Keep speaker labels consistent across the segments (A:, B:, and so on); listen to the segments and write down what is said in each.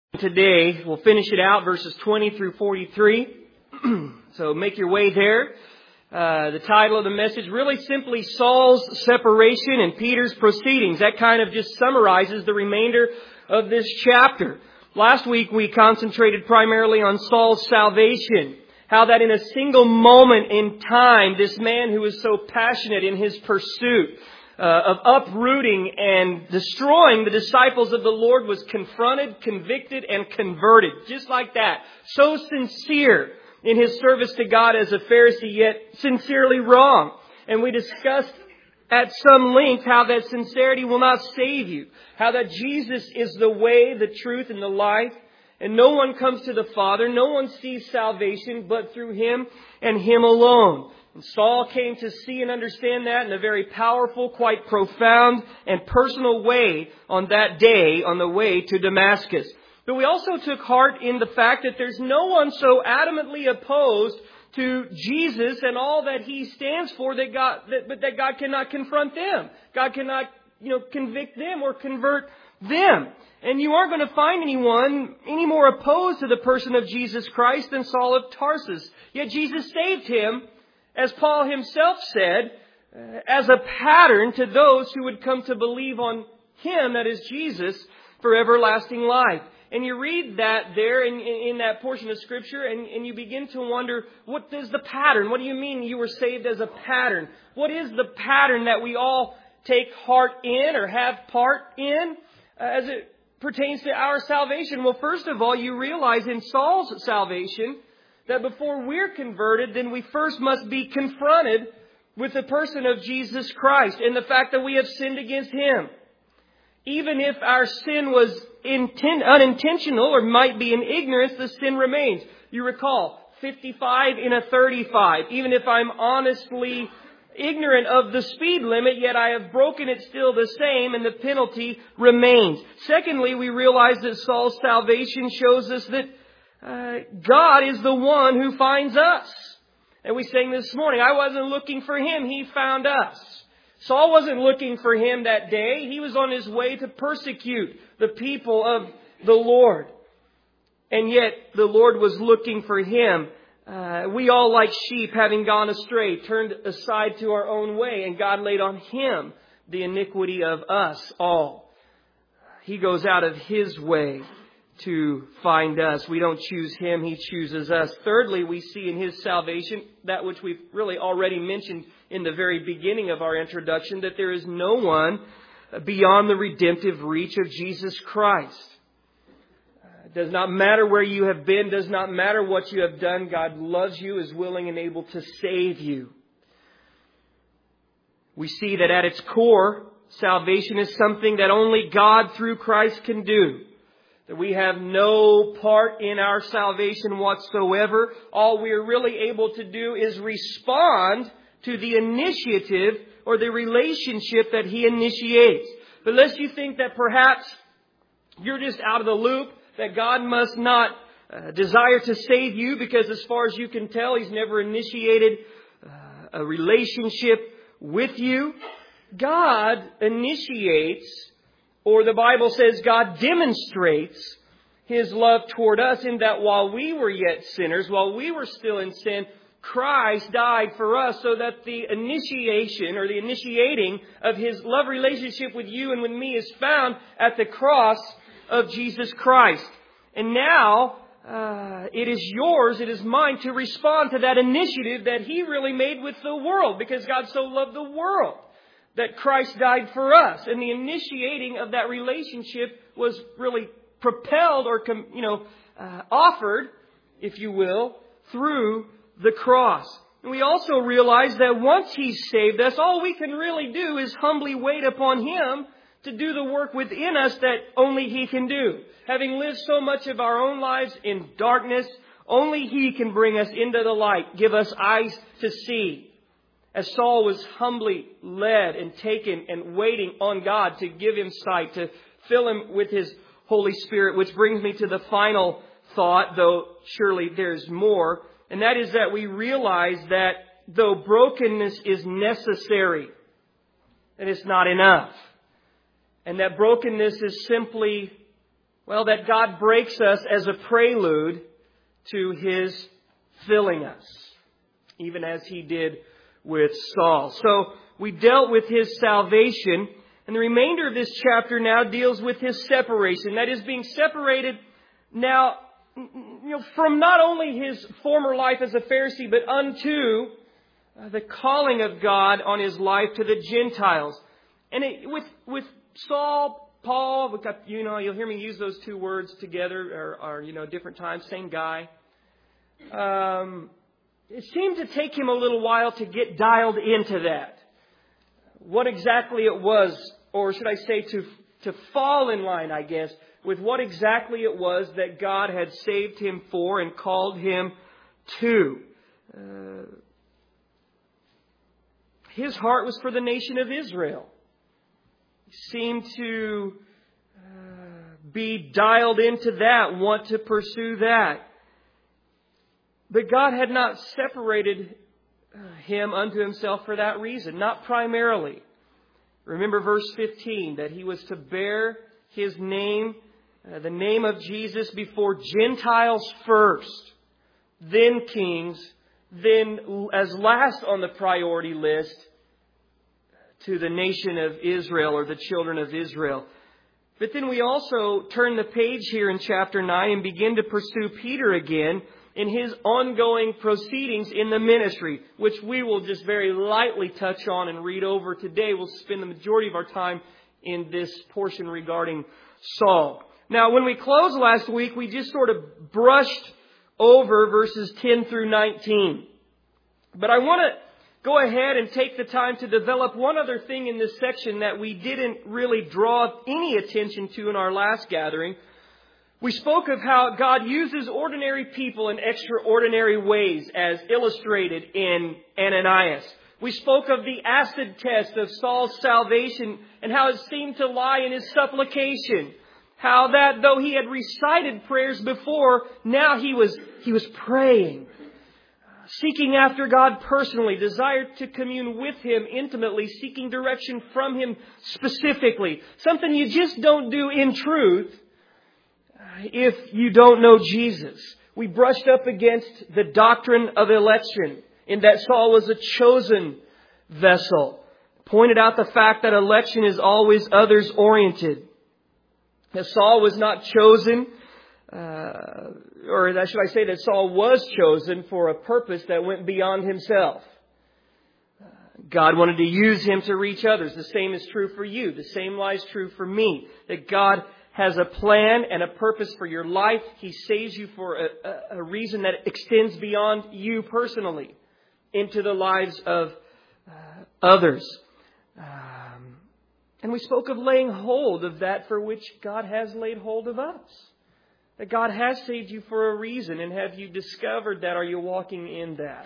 A: Today, we'll finish it out, verses 20 through 43. So make your way there. The title of the message, really simply Saul's separation and Peter's proceedings. That kind of just summarizes the remainder of this chapter. Last week we concentrated primarily on Saul's salvation. How that in a single moment in time, this man who was so passionate in his pursuit of uprooting and destroying the disciples of the Lord was confronted, convicted, and converted. Just like that. So sincere in his service to God as a Pharisee, yet sincerely wrong. And we discussed at some length how that sincerity will not save you. How that Jesus is the way, the truth, and the life. And no one comes to the Father, no one sees salvation but through Him and Him alone. And Saul came to see and understand that in a very powerful, quite profound and personal way on that day on the way to Damascus. But we also took heart in the fact that there's no one so adamantly opposed to Jesus and all that He stands for that God cannot confront them. God cannot, convict them or convert them. And you aren't going to find anyone any more opposed to the person of Jesus Christ than Saul of Tarsus. Yet Jesus saved him, as Paul himself said, as a pattern to those who would come to believe on Him, that is Jesus, for everlasting life. And you read that there in that portion of Scripture and you begin to wonder, what is the pattern? What do you mean you were saved as a pattern? What is the pattern that we all take heart in or have part in as it pertains to our salvation? Well, first of all, you realize in Saul's salvation that before we're converted, then we first must be confronted with the person of Jesus Christ and the fact that we have sinned against Him. Even if our sin was unintentional or might be in ignorance, the sin remains. You recall, 55 in a 35. Even if I'm honestly ignorant of the speed limit, yet I have broken it still the same, and the penalty remains. Secondly, we realize that Saul's salvation shows us that God is the one who finds us. And we sang this morning, I wasn't looking for Him, He found us. Saul wasn't looking for Him that day. He was on his way to persecute the people of the Lord. And yet the Lord was looking for him. We all, like sheep, having gone astray, turned aside to our own way, and God laid on Him the iniquity of us all. He goes out of His way to find us. We don't choose Him, He chooses us. Thirdly, we see in His salvation, that which we've really already mentioned in the very beginning of our introduction, that there is no one beyond the redemptive reach of Jesus Christ. It does not matter where you have been, does not matter what you have done. God loves you, is willing and able to save you. We see that at its core, salvation is something that only God through Christ can do. That we have no part in our salvation whatsoever. All we are really able to do is respond to the initiative or the relationship that He initiates. But lest you think that perhaps you're just out of the loop, that God must not desire to save you because as far as you can tell, He's never initiated a relationship with you. God initiates, or the Bible says God demonstrates His love toward us in that while we were yet sinners, while we were still in sin, Christ died for us, so that the initiation or the initiating of His love relationship with you and with me is found at the cross of Jesus Christ. And now it is yours, it is mine to respond to that initiative that He really made with the world, because God so loved the world that Christ died for us. And the initiating of that relationship was really propelled or offered, if you will, through the cross. And we also realize that once He's saved us, all we can really do is humbly wait upon Him to do the work within us that only He can do. Having lived so much of our own lives in darkness, only He can bring us into the light, give us eyes to see. As Saul was humbly led and taken and waiting on God to give him sight, to fill him with His Holy Spirit, which brings me to the final thought, though surely there's more. And that is that we realize that though brokenness is necessary, that it's not enough. And that brokenness is simply Well, that God breaks us as a prelude to His filling us, even as He did with Saul. So we dealt with His salvation, and the remainder of this chapter now deals with His separation. That is, being separated now, from not only His former life as a Pharisee, but unto the calling of God on His life to the Gentiles. And with Saul, Paul, you'll hear me use those two words together, or different times, same guy. It seemed to take him a little while to get dialed into that. What exactly it was, or should I say to fall in line, I guess, with what exactly it was that God had saved him for and called him to. His heart was for the nation of Israel. He seemed to be dialed into that, want to pursue that. But God had not separated him unto Himself for that reason, not primarily. Remember verse 15, that he was to bear His name, the name of Jesus, before Gentiles first, then kings, then as last on the priority list, to the nation of Israel, or the children of Israel. But then we also turn the page here in chapter 9 and begin to pursue Peter again in his ongoing proceedings in the ministry, which we will just very lightly touch on and read over today. We'll spend the majority of our time in this portion regarding Saul. Now, when we closed last week, we just sort of brushed over verses 10 through 19. But I want to go ahead and take the time to develop one other thing in this section that we didn't really draw any attention to in our last gathering. We spoke of how God uses ordinary people in extraordinary ways, as illustrated in Ananias. We spoke of the acid test of Saul's salvation and how it seemed to lie in his supplication. How that though he had recited prayers before, now he was praying, seeking after God personally, desired to commune with Him intimately, seeking direction from Him specifically. Something you just don't do in truth if you don't know Jesus. We brushed up against the doctrine of election, in that Saul was a chosen vessel. Pointed out the fact that election is always others-oriented. That Saul was not chosen, or should I say that Saul was chosen for a purpose that went beyond himself. God wanted to use him to reach others. The same is true for you. The same lies true for me. That God has a plan and a purpose for your life. He saves you for a reason that extends beyond you personally into the lives of others. And we spoke of laying hold of that for which God has laid hold of us. That God has saved you for a reason. And have you discovered that? Are you walking in that?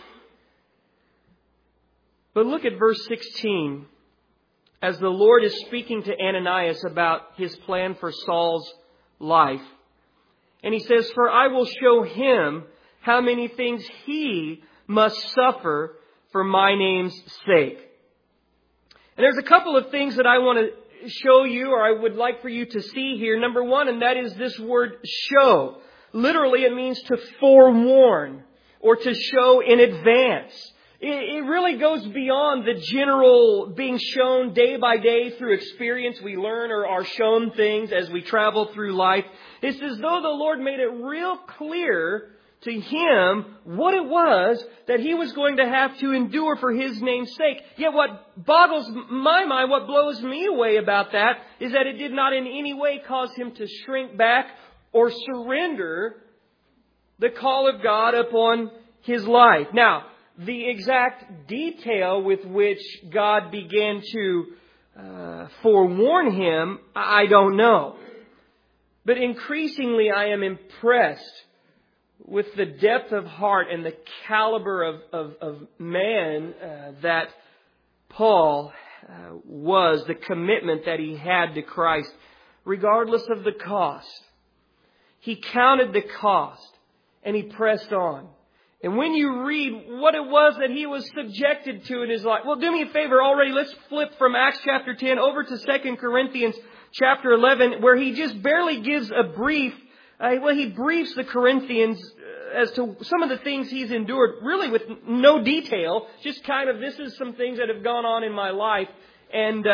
A: But look at verse 16. As the Lord is speaking to Ananias about His plan for Saul's life. And He says, "For I will show him how many things he must suffer for my name's sake." And there's a couple of things that I want to show you, or I would like for you to see here. Number one, and that is this word show. Literally, it means to forewarn or to show in advance. It really goes beyond the general being shown day by day through experience. We learn or are shown things as we travel through life. It's as though the Lord made it real clear to him what it was that he was going to have to endure for His name's sake. Yet what boggles my mind, what blows me away about that, is that it did not in any way cause him to shrink back or surrender the call of God upon his life. Now, the exact detail with which God began to forewarn him, I don't know. But increasingly I am impressed with the depth of heart and the caliber of man that Paul was, the commitment that he had to Christ, regardless of the cost. He counted the cost and he pressed on. And when you read what it was that he was subjected to in his life, well, do me a favor already. Let's flip from Acts chapter 10 over to 2 Corinthians chapter 11, where he just barely gives a brief. He briefs the Corinthians as to some of the things he's endured, really with no detail. Just kind of, this is some things that have gone on in my life. And,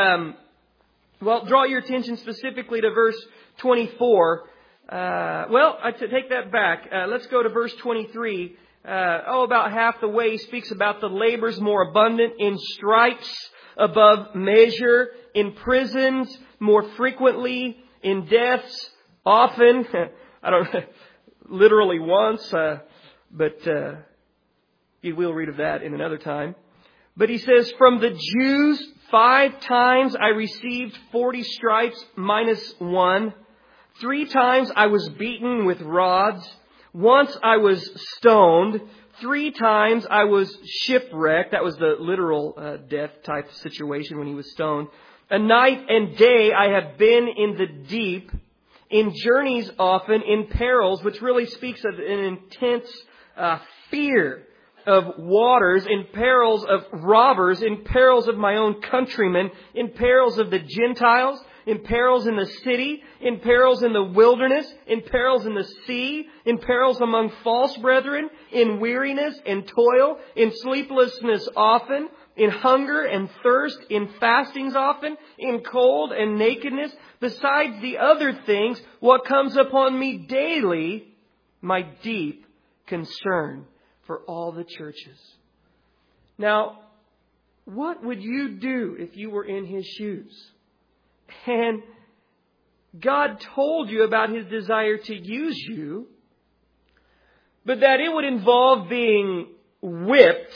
A: draw your attention specifically to verse 24. I take that back. Let's go to verse 23. About half the way he speaks about the labors more abundant, in stripes above measure, in prisons more frequently, in deaths often. I don't literally once, but you will read of that in another time. But he says, from the Jews 5 times I received 40 stripes minus 1. 3 times I was beaten with rods. Once I was stoned. 3 times I was shipwrecked. That was the literal death type situation when he was stoned. A night and day I have been in the deep, in journeys often, in perils, which really speaks of an intense fear of waters, in perils of robbers, in perils of my own countrymen, in perils of the Gentiles, in perils in the city, in perils in the wilderness, in perils in the sea, in perils among false brethren, in weariness and toil, in sleeplessness often, in hunger and thirst, in fastings often, in cold and nakedness, besides the other things, what comes upon me daily, my deep concern for all the churches. Now, what would you do if you were in his shoes? And God told you about his desire to use you, but that it would involve being whipped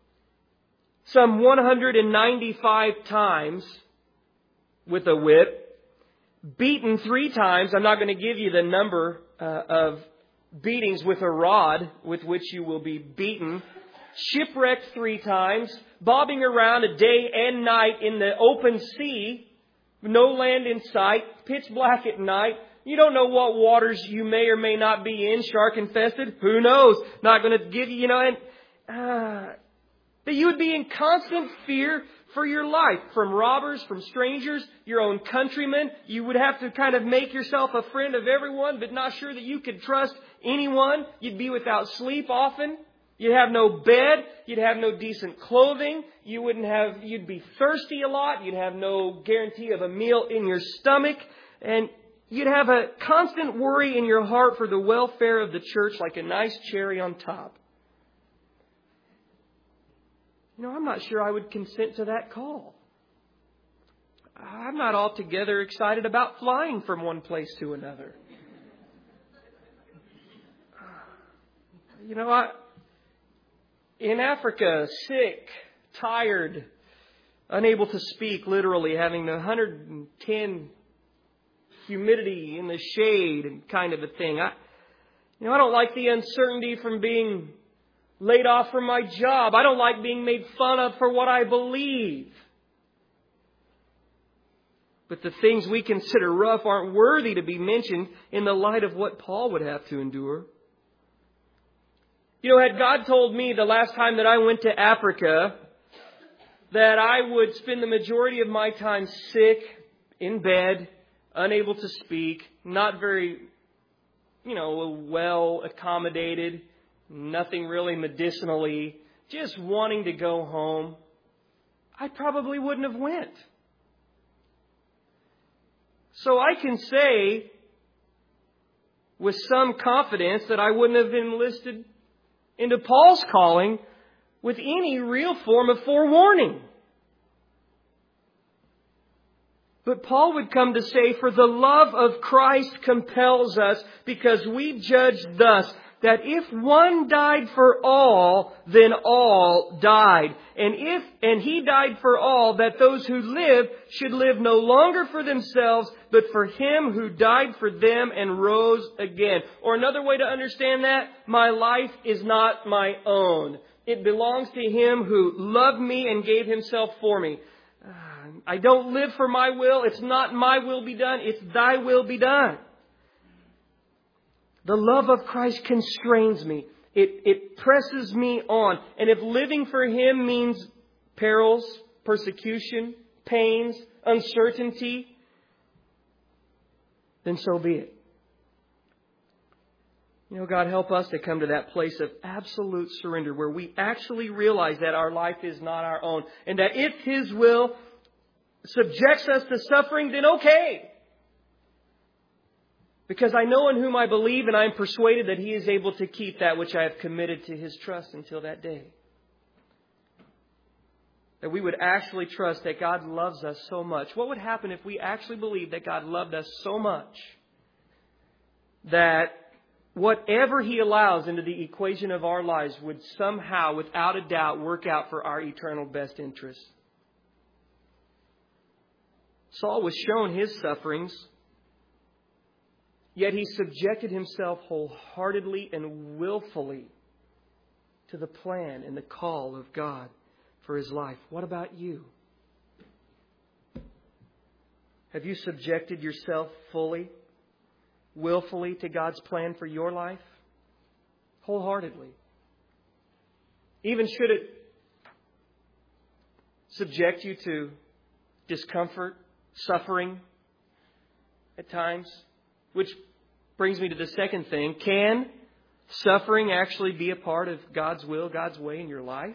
A: some 195 times with a whip, beaten 3 times. I'm not going to give you the number of beatings with a rod with which you will be beaten, shipwrecked 3 times, bobbing around a day and night in the open sea, no land in sight, pitch black at night. You don't know what waters you may or may not be in, shark infested. Who knows? Not going to give you, that you would be in constant fear for your life from robbers, from strangers, your own countrymen. You would have to kind of make yourself a friend of everyone, but not sure that you could trust anyone. You'd be without sleep often. You'd have no bed. You'd have no decent clothing. You'd be thirsty a lot. You'd have no guarantee of a meal in your stomach. And you'd have a constant worry in your heart for the welfare of the church, like a nice cherry on top. I'm not sure I would consent to that call. I'm not altogether excited about flying from one place to another. In Africa, sick, tired, unable to speak, literally having the 110 humidity in the shade and kind of a thing. I don't like the uncertainty from being laid off from my job. I don't like being made fun of for what I believe. But the things we consider rough aren't worthy to be mentioned in the light of what Paul would have to endure. Had God told me the last time that I went to Africa that I would spend the majority of my time sick, in bed, unable to speak, not very, well accommodated, nothing really medicinally, just wanting to go home, I probably wouldn't have went. So I can say with some confidence that I wouldn't have enlisted into Paul's calling with any real form of forewarning. But Paul would come to say, for the love of Christ compels us, because we judge thus, that if one died for all, then all died. And he died for all, that those who live should live no longer for themselves, but for him who died for them and rose again. Or another way to understand that, my life is not my own. It belongs to him who loved me and gave himself for me. I don't live for my will. It's not my will be done. It's thy will be done. The love of Christ constrains me. It presses me on. And if living for him means perils, persecution, pains, uncertainty, then so be it. God, help us to come to that place of absolute surrender where we actually realize that our life is not our own. And that if His will subjects us to suffering, then okay. Because I know in whom I believe, and I am persuaded that He is able to keep that which I have committed to His trust until that day. That we would actually trust that God loves us so much. What would happen if we actually believed that God loved us so much that whatever He allows into the equation of our lives would somehow, without a doubt, work out for our eternal best interests? Saul was shown his sufferings, yet he subjected himself wholeheartedly and willfully to the plan and the call of God for his life. What about you? Have you subjected yourself fully, willfully to God's plan for your life? Wholeheartedly. Even should it subject you to discomfort, suffering at times? Which brings me to the second thing. Can suffering actually be a part of God's will, God's way in your life?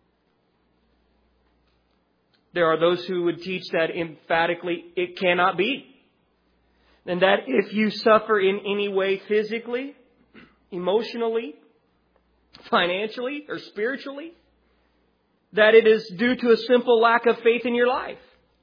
A: There are those who would teach that emphatically it cannot be. And that if you suffer in any way physically, emotionally, financially, or spiritually, that it is due to a simple lack of faith in your life.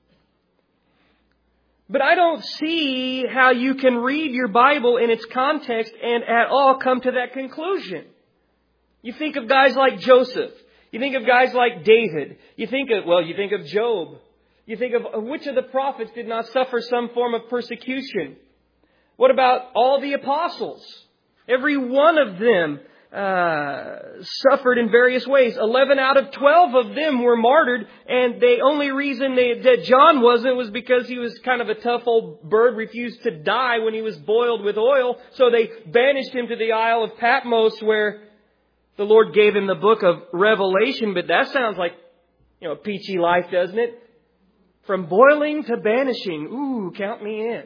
A: But I don't see how you can read your Bible in its context and at all come to that conclusion. You think of guys like Joseph. You think of guys like David. You think of Job. You think of which of the prophets did not suffer some form of persecution? What about all the apostles? Every one of them suffered in various ways. 11 out of 12 of them were martyred, and the only reason that John wasn't was because he was kind of a tough old bird, refused to die when he was boiled with oil. So they banished him to the Isle of Patmos, where the Lord gave him the book of Revelation. But that sounds like, a peachy life, doesn't it? From boiling to banishing. Ooh, count me in.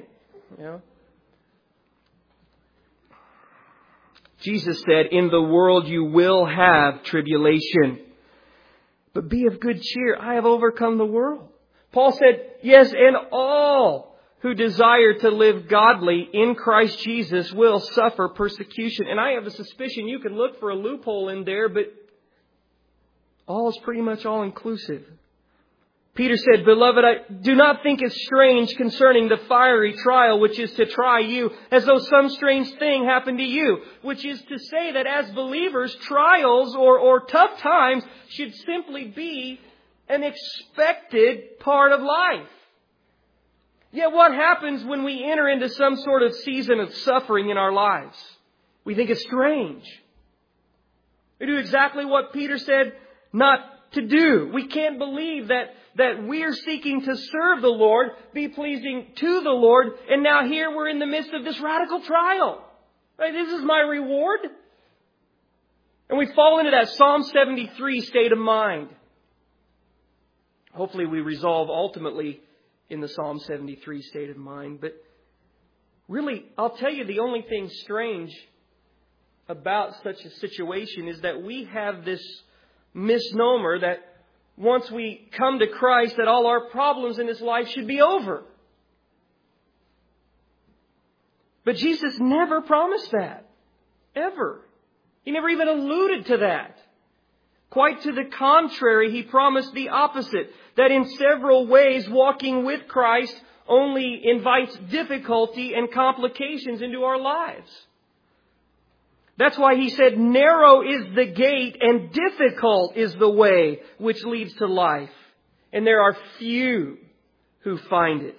A: Jesus said, in the world you will have tribulation. But be of good cheer. I have overcome the world. Paul said, yes, and all who desire to live godly in Christ Jesus will suffer persecution. And I have a suspicion you can look for a loophole in there, but all is pretty much all inclusive. Peter said, beloved, I do not think it strange concerning the fiery trial which is to try you, as though some strange thing happened to you. Which is to say that as believers, trials or tough times should simply be an expected part of life. Yet what happens when we enter into some sort of season of suffering in our lives? We think it's strange. We do exactly what Peter said not to do. We can't believe that we're seeking to serve the Lord, be pleasing to the Lord, and now here we're in the midst of this radical trial. Right? This is my reward. And we fall into that Psalm 73 state of mind. Hopefully we resolve ultimately in the Psalm 73 state of mind. But really, I'll tell you, the only thing strange about such a situation is that we have this misnomer that once we come to Christ, that all our problems in this life should be over. But Jesus never promised that. Ever. He never even alluded to that. Quite to the contrary, He promised the opposite. That in several ways, walking with Christ only invites difficulty and complications into our lives. That's why He said, narrow is the gate and difficult is the way which leads to life. And there are few who find it.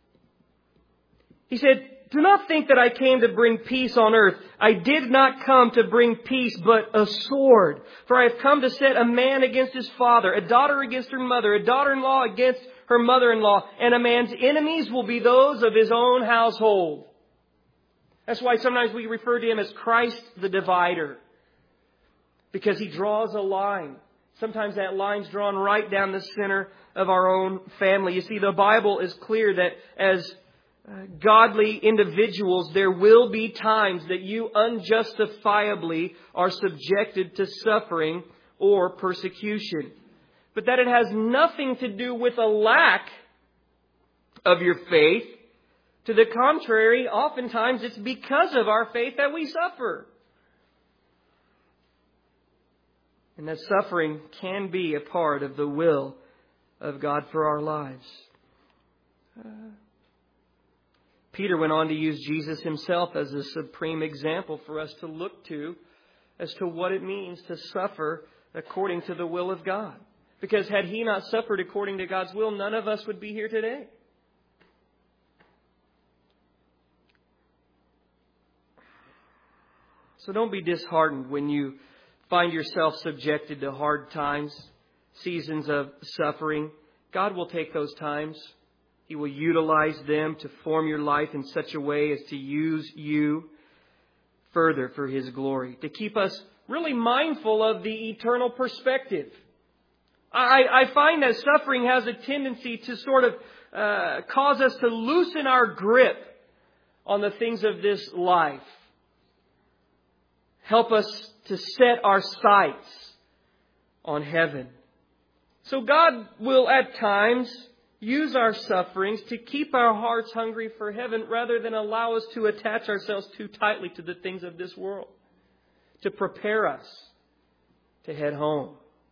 A: He said, do not think that I came to bring peace on earth. I did not come to bring peace, but a sword. For I have come to set a man against his father, a daughter against her mother, a daughter-in-law against her mother-in-law, and a man's enemies will be those of his own household. That's why sometimes we refer to Him as Christ the divider. Because He draws a line. Sometimes that line's drawn right down the center of our own family. You see, the Bible is clear that as godly individuals, there will be times that you unjustifiably are subjected to suffering or persecution. But that it has nothing to do with a lack of your faith. To the contrary, oftentimes it's because of our faith that we suffer. And that suffering can be a part of the will of God for our lives. Peter went on to use Jesus himself as a supreme example for us to look to as to what it means to suffer according to the will of God. Because had he not suffered according to God's will, none of us would be here today. So don't be disheartened when you find yourself subjected to hard times, seasons of suffering. God will take those times. He will utilize them to form your life in such a way as to use you further for His glory, to keep us really mindful of the eternal perspective. I find that suffering has a tendency to sort of cause us to loosen our grip on the things of this life. Help us to set our sights on heaven. So God will at times use our sufferings to keep our hearts hungry for heaven rather than allow us to attach ourselves too tightly to the things of this world, to prepare us to head home.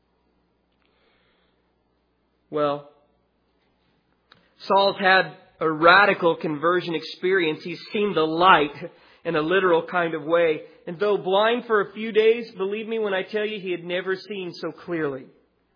A: Well, Saul's had a radical conversion experience. He's seen the light in a literal kind of way. And though blind for a few days, believe me when I tell you, he had never seen so clearly.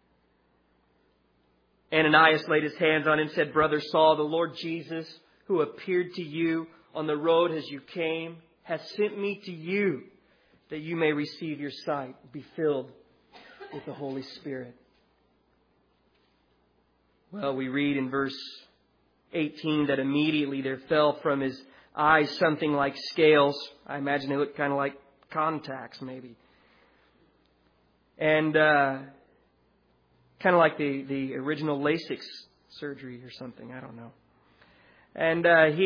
A: Ananias laid his hands on him and said, "Brother Saul, the Lord Jesus, who appeared to you on the road as you came, has sent me to you that you may receive your sight, be filled with the Holy Spirit." Well, we read in verse 18 that immediately there fell from his eyes something like scales. I imagine they look kind of like contacts maybe. And kind of like the original LASIK surgery or something. I don't know. And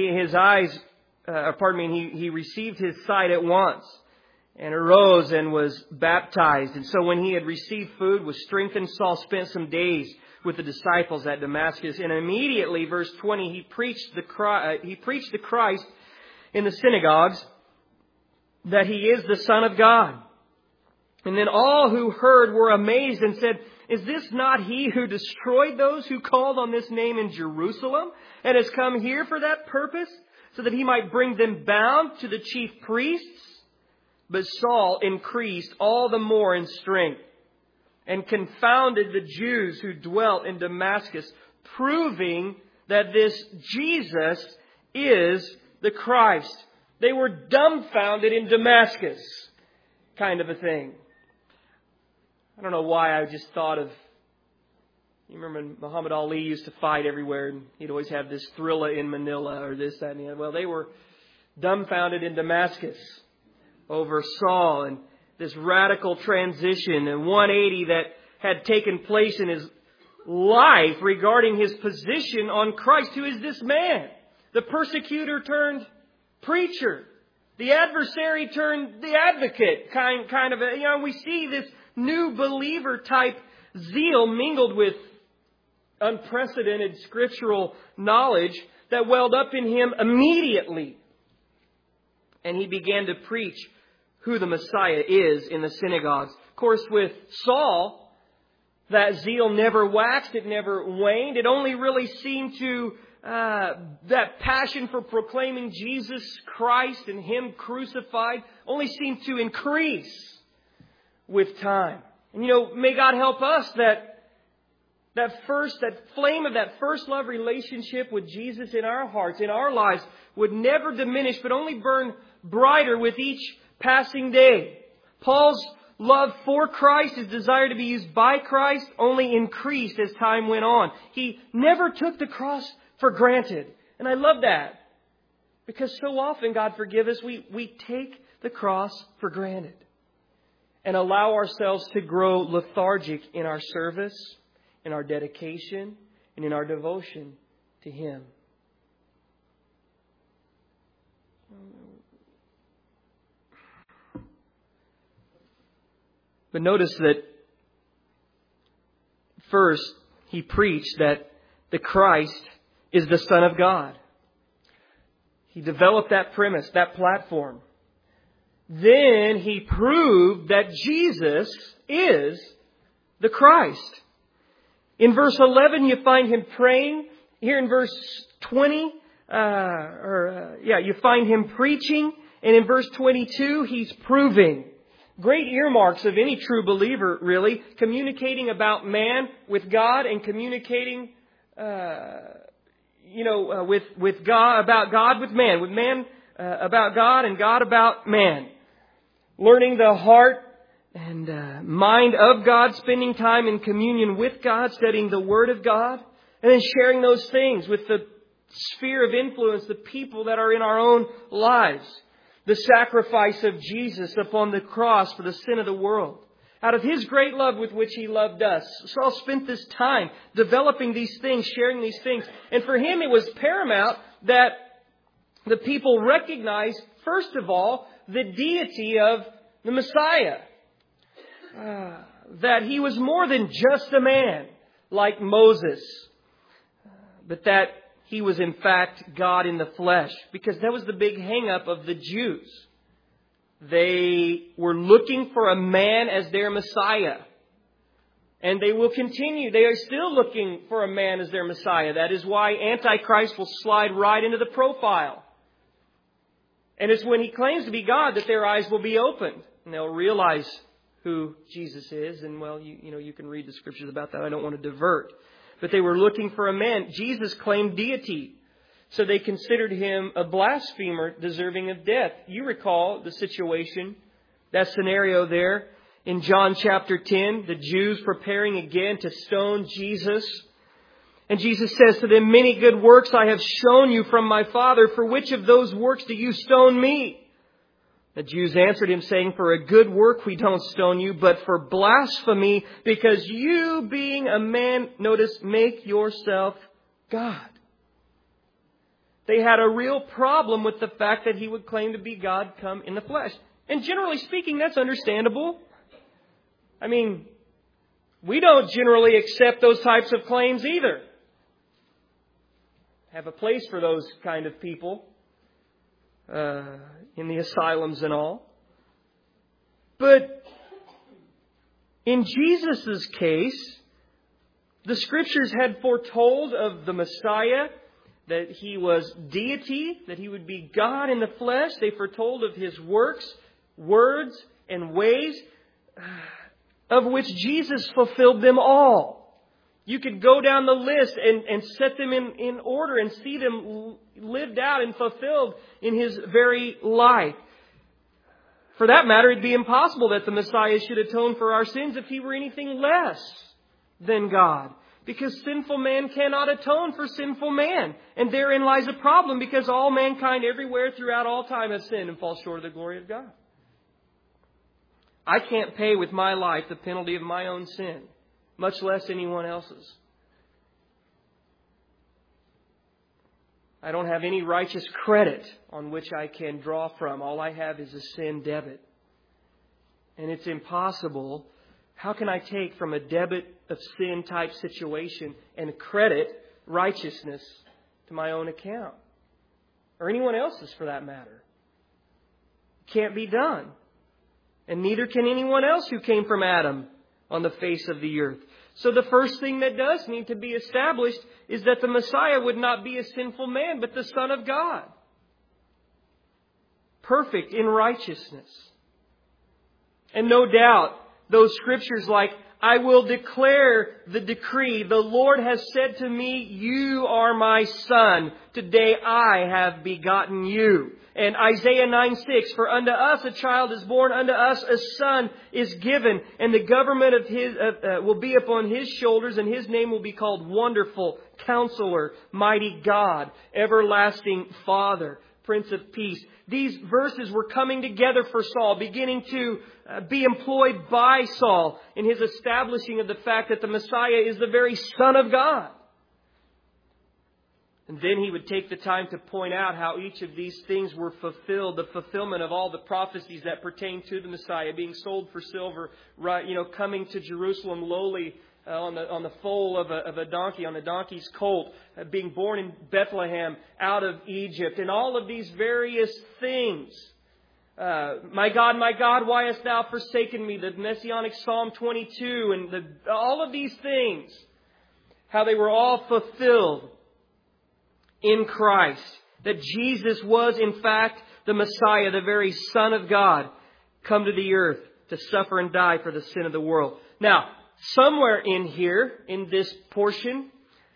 A: he received his sight at once and arose and was baptized. And so when he had received food, was strengthened, Saul spent some days with the disciples at Damascus. And immediately, verse 20, he preached the Christ in the synagogues, that He is the Son of God. And then all who heard were amazed and said, "Is this not He who destroyed those who called on this name in Jerusalem and has come here for that purpose, so that He might bring them bound to the chief priests?" But Saul increased all the more in strength and confounded the Jews who dwelt in Damascus, proving that this Jesus is the Christ. They were dumbfounded in Damascus, kind of a thing. I don't know why I just thought of, you remember Muhammad Ali used to fight everywhere and he'd always have this Thrilla in Manila or this, that, and the other. Well, they were dumbfounded in Damascus over Saul and this radical transition and 180 that had taken place in his life regarding his position on Christ. Who is this man? The persecutor turned preacher. The adversary turned the advocate. Kind of we see this new believer type zeal mingled with unprecedented scriptural knowledge that welled up in him immediately. And he began to preach who the Messiah is in the synagogues. Of course, with Saul, that zeal never waxed. It never waned. It only really seemed to that passion for proclaiming Jesus Christ and Him crucified only seemed to increase with time. And may God help us that flame of that first love relationship with Jesus in our hearts, in our lives, would never diminish, but only burn brighter with each passing day. Paul's love for Christ, his desire to be used by Christ, only increased as time went on. He never took the cross for granted. And I love that. Because so often, God forgive us, we take the cross for granted. And allow ourselves to grow lethargic in our service, in our dedication, and in our devotion to Him. But notice that first, he preached that the Christ is the Son of God. He developed that premise, that platform. Then he proved that Jesus is the Christ. In verse 11, you find him praying. Here in verse 20, you find him preaching. And in verse 22, he's proving. Great earmarks of any true believer, really. Communicating about man with God and communicating, with God, about God with man about God and God about man. Learning the heart and mind of God, spending time in communion with God, studying the Word of God, and then sharing those things with the sphere of influence, the people that are in our own lives. The sacrifice of Jesus upon the cross for the sin of the world. Out of His great love with which He loved us. Saul spent this time developing these things, sharing these things. And for him it was paramount that the people recognize, first of all, the deity of the Messiah. That He was more than just a man like Moses. But that He was in fact God in the flesh. Because that was the big hang-up of the Jews. They were looking for a man as their Messiah. And they will continue. They are still looking for a man as their Messiah. That is why Antichrist will slide right into the profile. And it's when he claims to be God that their eyes will be opened. And they'll realize who Jesus is. And you can read the scriptures about that. I don't want to divert. But they were looking for a man. Jesus claimed deity. So they considered Him a blasphemer deserving of death. You recall the situation, that scenario there in John chapter 10. The Jews preparing again to stone Jesus. And Jesus says to them, "Many good works I have shown you from my Father. For which of those works do you stone me?" The Jews answered Him, saying, "For a good work we don't stone you, but for blasphemy, because you, being a man," notice, "make yourself God." They had a real problem with the fact that He would claim to be God come in the flesh. And generally speaking, that's understandable. I mean, we don't generally accept those types of claims either. Have a place for those kind of people. In the asylums and all. But in Jesus' case, the Scriptures had foretold of the Messiah that He was deity, that He would be God in the flesh. They foretold of His works, words, and ways, of which Jesus fulfilled them all. You could go down the list and set them in order and see them lived out and fulfilled in His very life. For that matter, it'd be impossible that the Messiah should atone for our sins if He were anything less than God. Because sinful man cannot atone for sinful man. And therein lies a problem, because all mankind everywhere throughout all time have sinned and fall short of the glory of God. I can't pay with my life the penalty of my own sin, much less anyone else's. I don't have any righteous credit on which I can draw from. All I have is a sin debit. And it's impossible. How can I take from a debit of sin type situation and credit righteousness to my own account? Or anyone else's for that matter. It can't be done. And neither can anyone else who came from Adam on the face of the earth. So the first thing that does need to be established is that the Messiah would not be a sinful man, but the Son of God. Perfect in righteousness. And no doubt, those scriptures like, "I will declare the decree. The Lord has said to me, you are my son. Today I have begotten you." And Isaiah 9:6, "For unto us a child is born, unto us a son is given, and the government of His will be upon His shoulders, and His name will be called Wonderful, Counselor, Mighty God, Everlasting Father, Prince of Peace." These verses were coming together for Saul, beginning to be employed by Saul in his establishing of the fact that the Messiah is the very Son of God. And then He would take the time to point out how each of these things were fulfilled, the fulfillment of all the prophecies that pertain to the Messiah, being sold for silver, right, coming to Jerusalem lowly on the foal of a donkey, on a donkey's colt, being born in Bethlehem out of Egypt, and all of these various things. My God, why hast Thou forsaken me? The Messianic Psalm 22 and all of these things, how they were all fulfilled in Christ. That Jesus was, in fact, the Messiah, the very Son of God, come to the earth to suffer and die for the sin of the world. Now, somewhere in here, in this portion,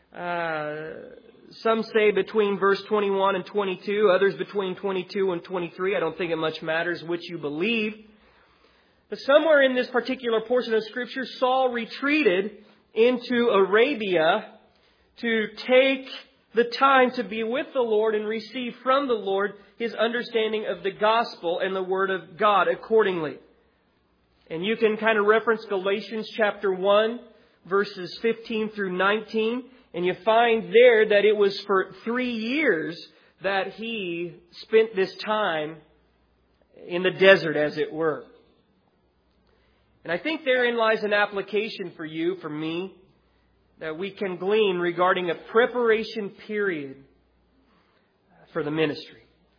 A: some say between verse 21 and 22, others between 22 and 23. I don't think it much matters which you believe. But somewhere in this particular portion of Scripture, Saul retreated into Arabia to take the time to be with the Lord and receive from the Lord His understanding of the gospel and the Word of God accordingly. And you can kind of reference Galatians chapter 1, verses 15 through 19. And you find there that it was for 3 years that he spent this time in the desert, as it were. And I think therein lies an application for you, for me, that we can glean regarding a preparation period for the ministry.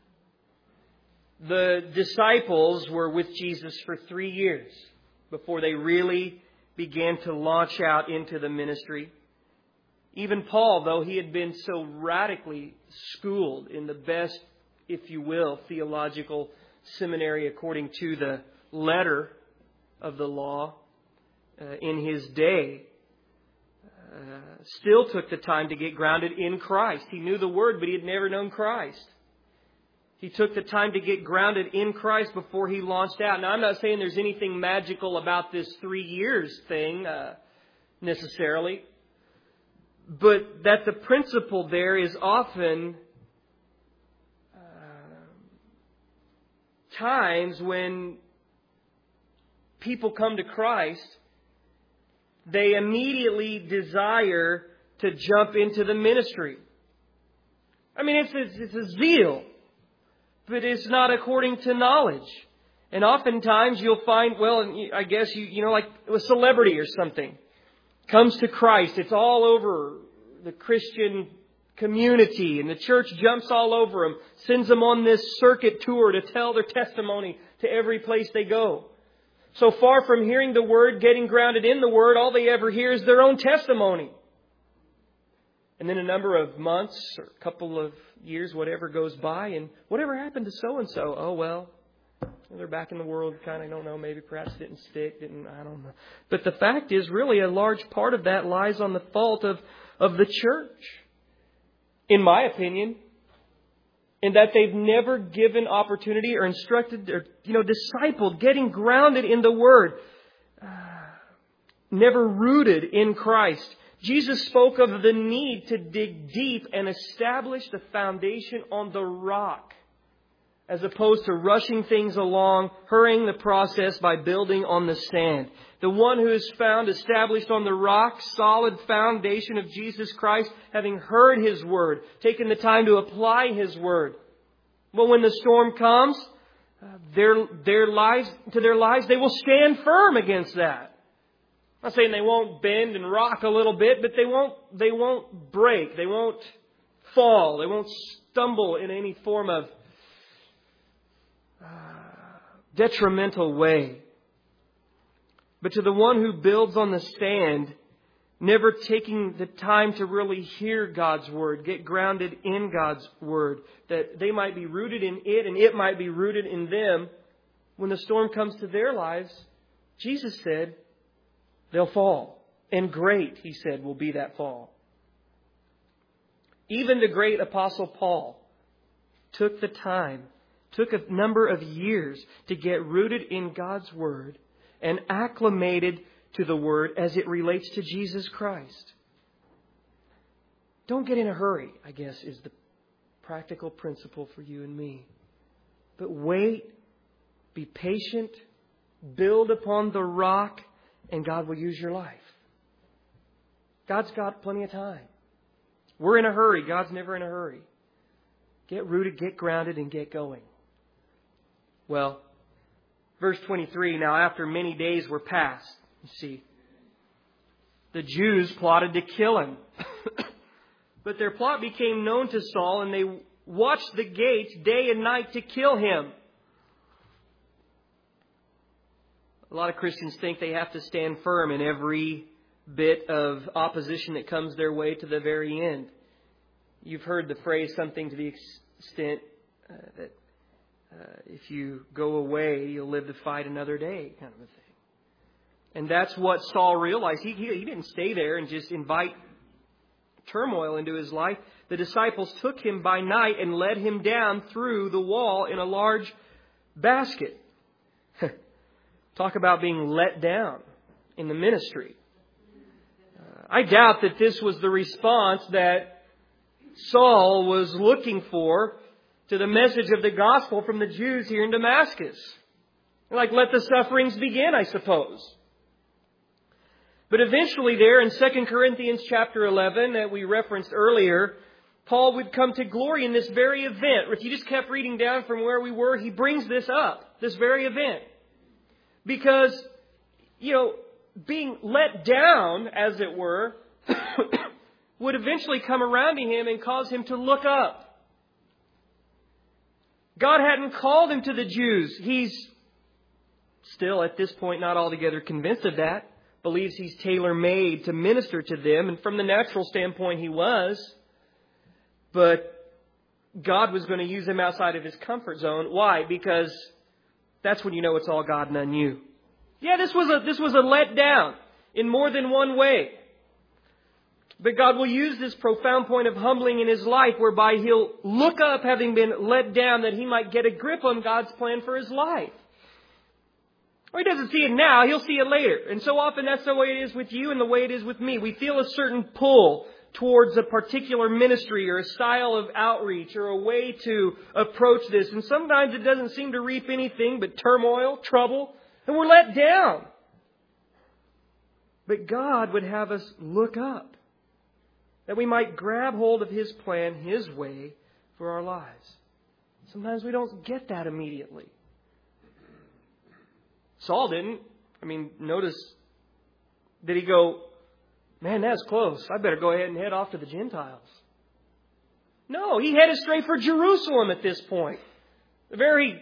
A: The disciples were with Jesus for 3 years before they really began to launch out into the ministry. Even Paul, though he had been so radically schooled in the best, if you will, theological seminary according to the letter of the law in his day, still took the time to get grounded in Christ. He knew the Word, but he had never known Christ. He took the time to get grounded in Christ before he launched out. Now, I'm not saying there's anything magical about this 3 years thing necessarily, but that the principle there is often times when people come to Christ, they immediately desire to jump into the ministry. I mean, it's a zeal, but it's not according to knowledge. And oftentimes you'll find, well, I guess, like a celebrity or something comes to Christ. It's all over the Christian community, and the church jumps all over them, sends them on this circuit tour to tell their testimony to every place they go. So far from hearing the Word, getting grounded in the Word, all they ever hear is their own testimony. And then a number of months or a couple of years, whatever goes by, and whatever happened to so-and-so? Oh, well, they're back in the world, kind of, I don't know, maybe perhaps didn't stick, I don't know. But the fact is, really, a large part of that lies on the fault of the church, in my opinion, in that they've never given opportunity or instructed or, discipled, getting grounded in the Word, never rooted in Christ. Jesus spoke of the need to dig deep and establish the foundation on the rock, as opposed to rushing things along, hurrying the process by building on the sand. The one who is found established on the rock, solid foundation of Jesus Christ, having heard His Word, taken the time to apply His Word. Well, when the storm comes, their lives, they will stand firm against that. I'm not saying they won't bend and rock a little bit, but they won't break. They won't fall. They won't stumble in any form of detrimental way. But to the one who builds on the stand, never taking the time to really hear God's Word, get grounded in God's Word, that they might be rooted in it and it might be rooted in them, when the storm comes to their lives, Jesus said, they'll fall. And great, He said, will be that fall. Even the great Apostle Paul took the time, took a number of years to get rooted in God's Word and acclimated to the Word as it relates to Jesus Christ. Don't get in a hurry, I guess, is the practical principle for you and me. But wait, be patient, build upon the rock, and God will use your life. God's got plenty of time. We're in a hurry. God's never in a hurry. Get rooted, get grounded, and get going. Well, verse 23, now after many days were passed, you see, the Jews plotted to kill him. But their plot became known to Saul, and they watched the gates day and night to kill him. A lot of Christians think they have to stand firm in every bit of opposition that comes their way to the very end. You've heard the phrase something to the extent that if you go away, you'll live to fight another day, kind of a thing. And that's what Saul realized. He didn't stay there and just invite turmoil into his life. The disciples took him by night and led him down through the wall in a large basket. Talk about being let down in the ministry. I doubt that this was the response that Saul was looking for to the message of the gospel from the Jews here in Damascus. Like, let the sufferings begin, I suppose. But eventually there in 2 Corinthians chapter 11 that we referenced earlier, Paul would come to glory in this very event. If you just kept reading down from where we were, he brings this up, this very event. Because, being let down, as it were, would eventually come around to him and cause him to look up. God hadn't called him to the Jews. He's still, at this point, not altogether convinced of that. Believes he's tailor-made to minister to them. And from the natural standpoint, he was. But God was going to use him outside of his comfort zone. Why? Because that's when you know it's all God, none you. Yeah, this was a letdown in more than one way. But God will use this profound point of humbling in his life whereby he'll look up having been let down that he might get a grip on God's plan for his life. Or he doesn't see it now, he'll see it later. And so often that's the way it is with you and the way it is with me. We feel a certain pull towards a particular ministry or a style of outreach or a way to approach this. And sometimes it doesn't seem to reap anything but turmoil, trouble, and we're let down. But God would have us look up, that we might grab hold of his plan, his way for our lives. Sometimes we don't get that immediately. Saul didn't. Notice, did he go, man, that's close. I better go ahead and head off to the Gentiles. No, he headed straight for Jerusalem at this point. The very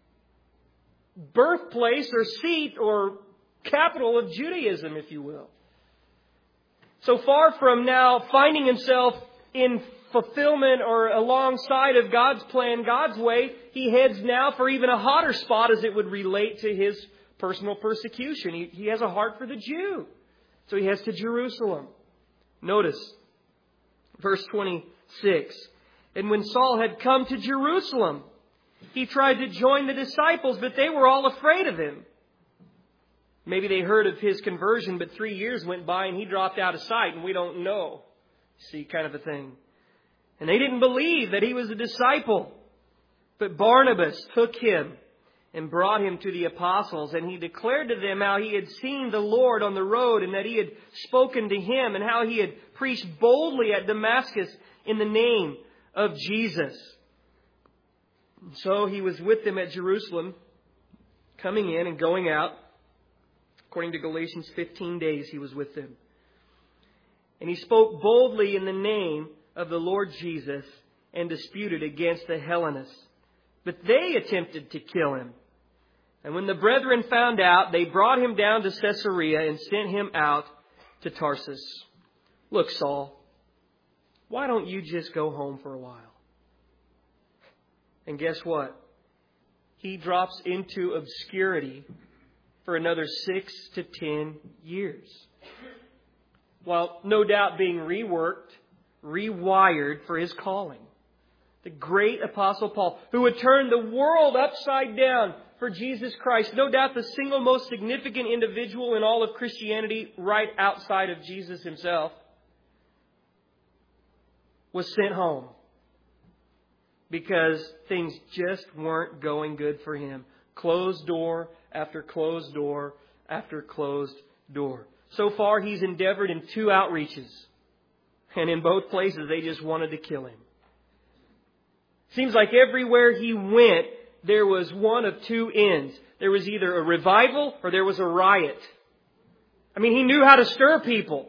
A: birthplace or seat or capital of Judaism, if you will. So far from now finding himself in fulfillment or alongside of God's plan, God's way, he heads now for even a hotter spot as it would relate to his personal persecution. He has a heart for the Jew. So he heads to Jerusalem. Notice verse 26. And when Saul had come to Jerusalem, he tried to join the disciples, but they were all afraid of him. Maybe they heard of his conversion, but 3 years went by and he dropped out of sight and we don't know. See, kind of a thing. And they didn't believe that he was a disciple. But Barnabas took him and brought him to the apostles, and he declared to them how he had seen the Lord on the road and that he had spoken to him and how he had preached boldly at Damascus in the name of Jesus. So he was with them at Jerusalem, coming in and going out. According to Galatians, 15 days he was with them. And he spoke boldly in the name of the Lord Jesus and disputed against the Hellenists. But they attempted to kill him. And when the brethren found out, they brought him down to Caesarea and sent him out to Tarsus. Look, Saul, why don't you just go home for a while? And guess what? He drops into obscurity for another 6 to 10 years. While no doubt being reworked, rewired for his calling. The great Apostle Paul, who would turn the world upside down for Jesus Christ, no doubt the single most significant individual in all of Christianity right outside of Jesus himself, was sent home because things just weren't going good for him. Closed door after closed door after closed door. So far, he's endeavored in 2 outreaches. And in both places, they just wanted to kill him. Seems like everywhere he went, there was one of two ends. There was either a revival or there was a riot. I mean, he knew how to stir people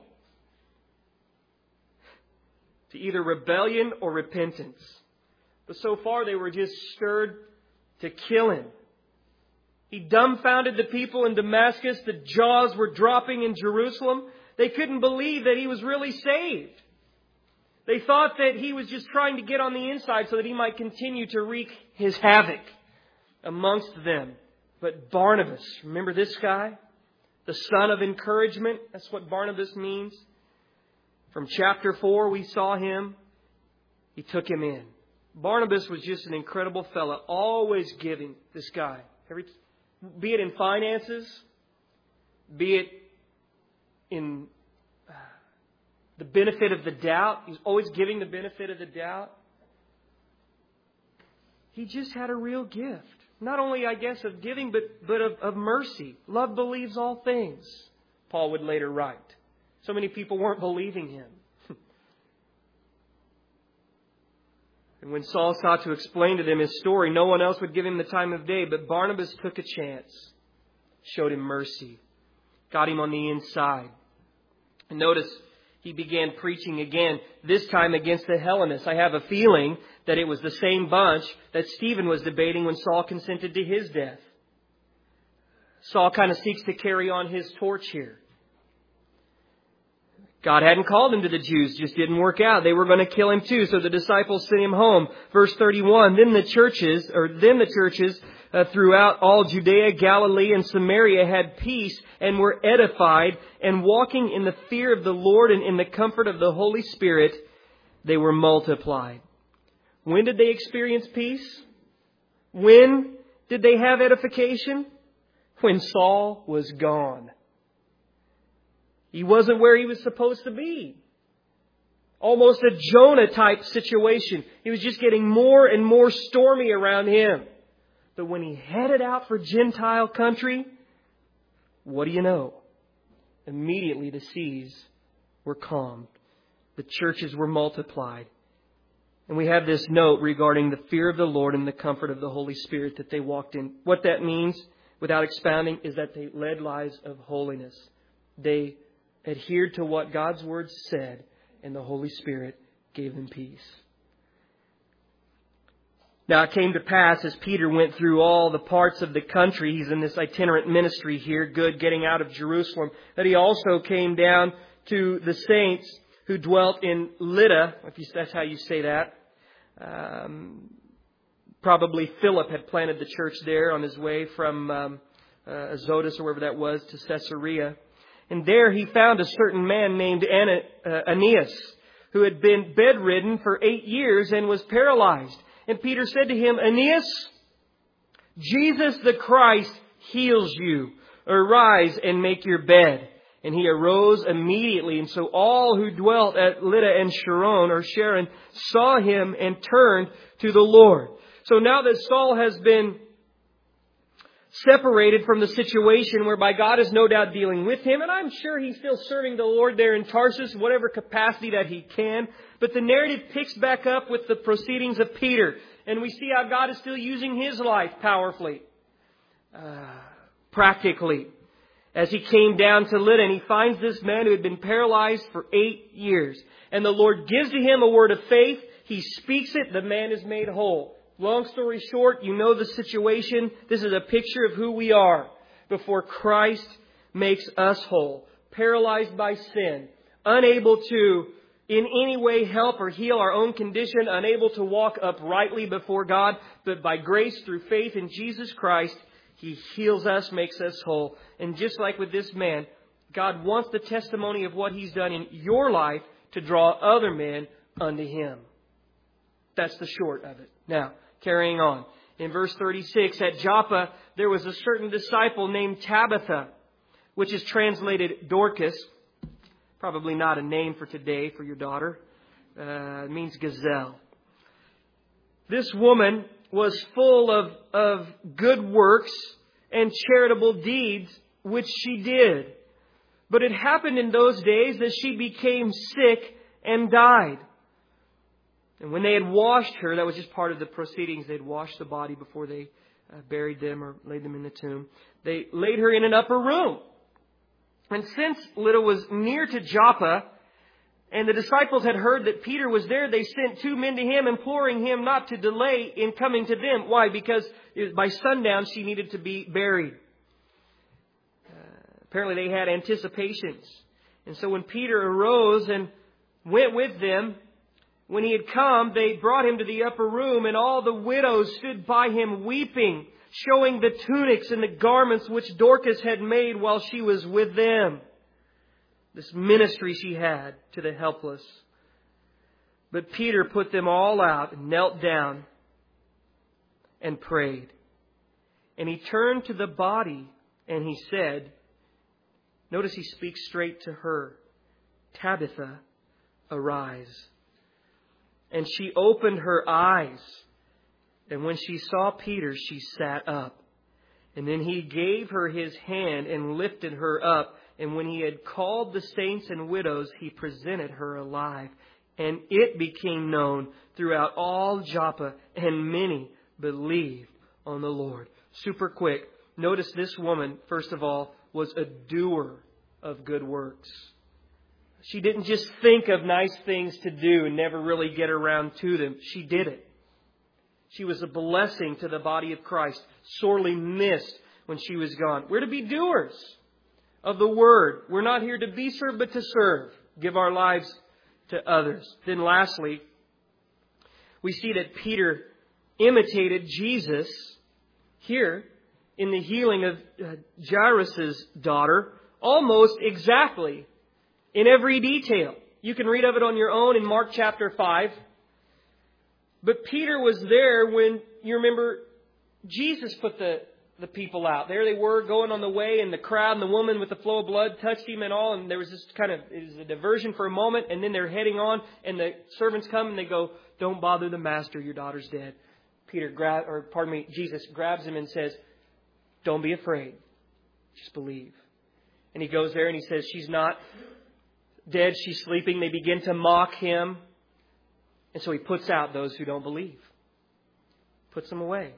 A: to either rebellion or repentance. But so far, they were just stirred to kill him. He dumbfounded the people in Damascus. The jaws were dropping in Jerusalem. They couldn't believe that he was really saved. They thought that he was just trying to get on the inside so that he might continue to wreak his havoc amongst them. But Barnabas, remember this guy? The son of encouragement. That's what Barnabas means. From chapter 4, we saw him. He took him in. Barnabas was just an incredible fellow. Always giving, this guy. Be it in finances, be it in the benefit of the doubt. He's always giving the benefit of the doubt. He just had a real gift. Not only, I guess, of giving, but of mercy. Love believes all things, Paul would later write. So many people weren't believing him. And when Saul sought to explain to them his story, no one else would give him the time of day. But Barnabas took a chance, showed him mercy, got him on the inside. And notice, he began preaching again, this time against the Hellenists. I have a feeling that it was the same bunch that Stephen was debating when Saul consented to his death. Saul kind of seeks to carry on his torch here. God hadn't called him to the Jews, just didn't work out. They were going to kill him too, so the disciples sent him home. Verse 31, Then the churches throughout all Judea, Galilee, and Samaria had peace and were edified, and walking in the fear of the Lord and in the comfort of the Holy Spirit, they were multiplied. When did they experience peace? When did they have edification? When Saul was gone. He wasn't where he was supposed to be. Almost a Jonah type situation. He was just getting more and more stormy around him. But when he headed out for Gentile country, what do you know? Immediately the seas were calmed. The churches were multiplied. And we have this note regarding the fear of the Lord and the comfort of the Holy Spirit that they walked in. What that means, without expounding, is that they led lives of holiness. They adhered to what God's Word said, and the Holy Spirit gave them peace. Now it came to pass as Peter went through all the parts of the country, he's in this itinerant ministry here, getting out of Jerusalem, that he also came down to the saints who dwelt in Lydda, if that's how you say that. Probably Philip had planted the church there on his way from Azotus or wherever that was to Caesarea. And there he found a certain man named Aeneas, who had been bedridden for 8 years and was paralyzed. And Peter said to him, Aeneas, Jesus the Christ heals you. Arise and make your bed. And he arose immediately. And so all who dwelt at Lydda and Sharon saw him and turned to the Lord. So now that Saul has been separated from the situation whereby God is no doubt dealing with him, and I'm sure he's still serving the Lord there in Tarsus, whatever capacity that he can. But the narrative picks back up with the proceedings of Peter, and we see how God is still using his life powerfully, practically, as he came down to Lydda, and he finds this man who had been paralyzed for 8 years. And the Lord gives to him a word of faith. He speaks it. The man is made whole. Long story short, you know the situation. This is a picture of who we are before Christ makes us whole. Paralyzed by sin. Unable to in any way help or heal our own condition. Unable to walk uprightly before God. But by grace through faith in Jesus Christ, He heals us, makes us whole. And just like with this man, God wants the testimony of what He's done in your life to draw other men unto Him. That's the short of it. Now, carrying on. In verse 36, at Joppa, there was a certain disciple named Tabitha, which is translated Dorcas. Probably not a name for today for your daughter. It means gazelle. This woman was full of good works and charitable deeds, which she did. But it happened in those days that she became sick and died. And when they had washed her, that was just part of the proceedings, they'd washed the body before they buried them or laid them in the tomb. They laid her in an upper room. And since Lydda was near to Joppa, and the disciples had heard that Peter was there, they sent 2 men to him, imploring him not to delay in coming to them. Why? Because by sundown she needed to be buried. Apparently they had anticipations. And so when Peter arose and went with them, when he had come, they brought him to the upper room, and all the widows stood by him weeping, showing the tunics and the garments which Dorcas had made while she was with them. This ministry she had to the helpless. But Peter put them all out and knelt down and prayed. And he turned to the body and he said, notice he speaks straight to her, Tabitha, arise. And she opened her eyes. And when she saw Peter, she sat up. And then he gave her his hand and lifted her up. And when he had called the saints and widows, he presented her alive. And it became known throughout all Joppa, and many believed on the Lord. Super quick. Notice this woman, first of all, was a doer of good works. She didn't just think of nice things to do and never really get around to them. She did it. She was a blessing to the body of Christ, sorely missed when she was gone. We're to be doers of the Word. We're not here to be served, but to serve. Give our lives to others. Then lastly, we see that Peter imitated Jesus here in the healing of Jairus' daughter almost exactly in every detail. You can read of it on your own in Mark chapter 5. But Peter was there when, you remember, Jesus put the people out. There they were going on the way, and the crowd and the woman with the flow of blood touched him and all. And there was this it was a diversion for a moment. And then they're heading on, and the servants come and they go, don't bother the master, your daughter's dead. Jesus grabs him and says, don't be afraid. Just believe. And he goes there and he says, she's not dead, she's sleeping. They begin to mock him. And so he puts out those who don't believe. Puts them away.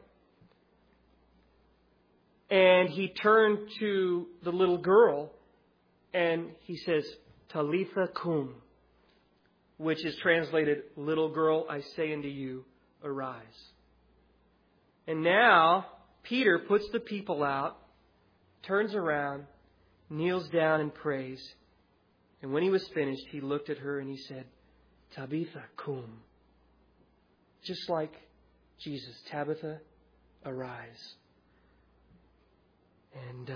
A: And he turned to the little girl and he says, Talitha cum, which is translated, little girl, I say unto you, arise. And now Peter puts the people out, turns around, kneels down and prays. And when he was finished, he looked at her and he said, Tabitha cum. Just like Jesus, Tabitha, arise. And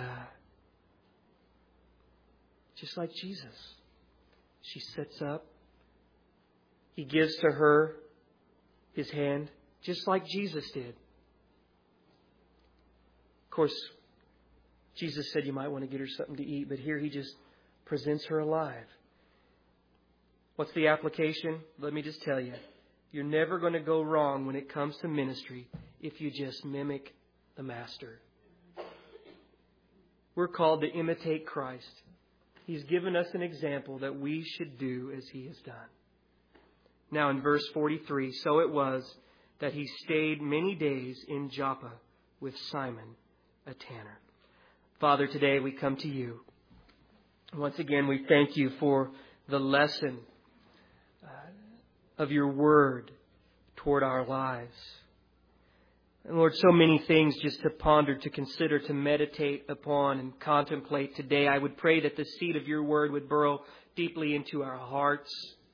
A: just like Jesus, she sits up. He gives to her his hand, just like Jesus did. Of course, Jesus said you might want to get her something to eat, but here he just presents her alive. What's the application? Let me just tell you. You're never going to go wrong when it comes to ministry if you just mimic the Master. We're called to imitate Christ. He's given us an example that we should do as He has done. Now in verse 43, so it was that he stayed many days in Joppa with Simon, a tanner. Father, today we come to you. Once again, we thank you for the lesson of your word toward our lives. And Lord, so many things just to ponder, to consider, to meditate upon and contemplate today. I would pray that the seed of your word would burrow deeply into our hearts.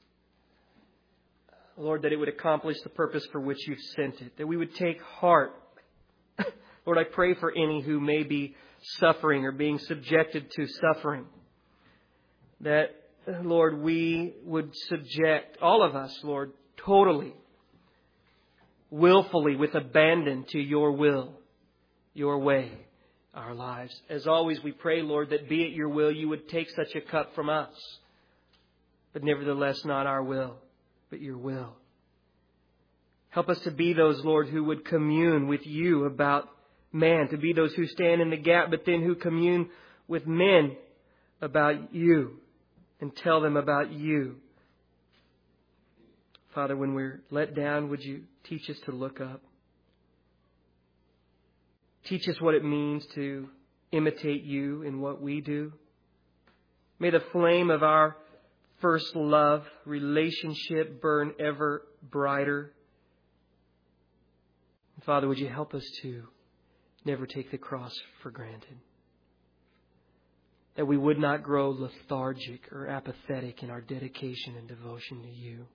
A: Lord, that it would accomplish the purpose for which you've sent it. That we would take heart. Lord, I pray for any who may be suffering or being subjected to suffering. That, Lord, we would subject all of us, Lord, totally, willfully, with abandon to your will, your way, our lives. As always, we pray, Lord, that be it your will, you would take such a cup from us. But nevertheless, not our will, but your will. Help us to be those, Lord, who would commune with you about man, to be those who stand in the gap, but then who commune with men about you and tell them about you Father, when we're let down, would you teach us to look up? Teach us what it means to imitate you in what we do. May the flame of our first love relationship burn ever brighter. Father, would you help us to never take the cross for granted? That we would not grow lethargic or apathetic in our dedication and devotion to you.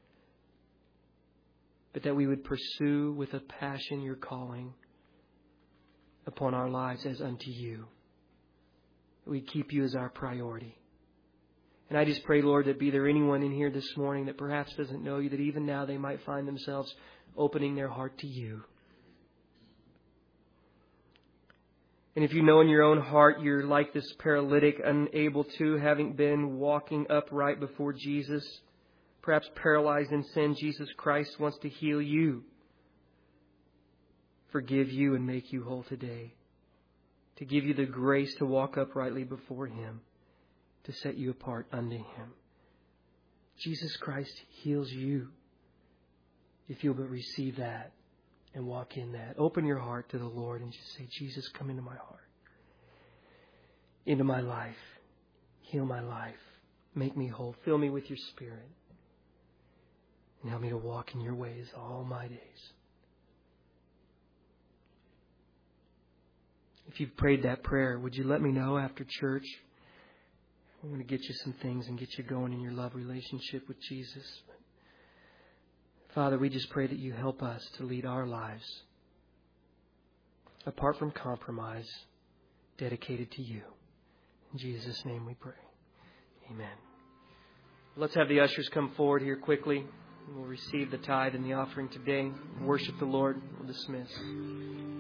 A: But that we would pursue with a passion your calling upon our lives as unto you. We keep you as our priority. And I just pray, Lord, that be there anyone in here this morning that perhaps doesn't know you, that even now they might find themselves opening their heart to you. And if you know in your own heart you're like this paralytic, unable to, having been walking upright before Jesus, perhaps paralyzed in sin, Jesus Christ wants to heal you, forgive you, and make you whole today. To give you the grace to walk uprightly before Him, to set you apart unto Him. Jesus Christ heals you if you'll but receive that and walk in that. Open your heart to the Lord and just say, Jesus, come into my heart, into my life. Heal my life. Make me whole. Fill me with your Spirit. And help me to walk in your ways all my days. If you've prayed that prayer, would you let me know after church? I'm going to get you some things and get you going in your love relationship with Jesus. Father, we just pray that you help us to lead our lives apart from compromise, dedicated to you. In Jesus' name we pray. Amen. Let's have the ushers come forward here quickly. We'll receive the tithe and the offering today. Worship the Lord. We'll dismiss.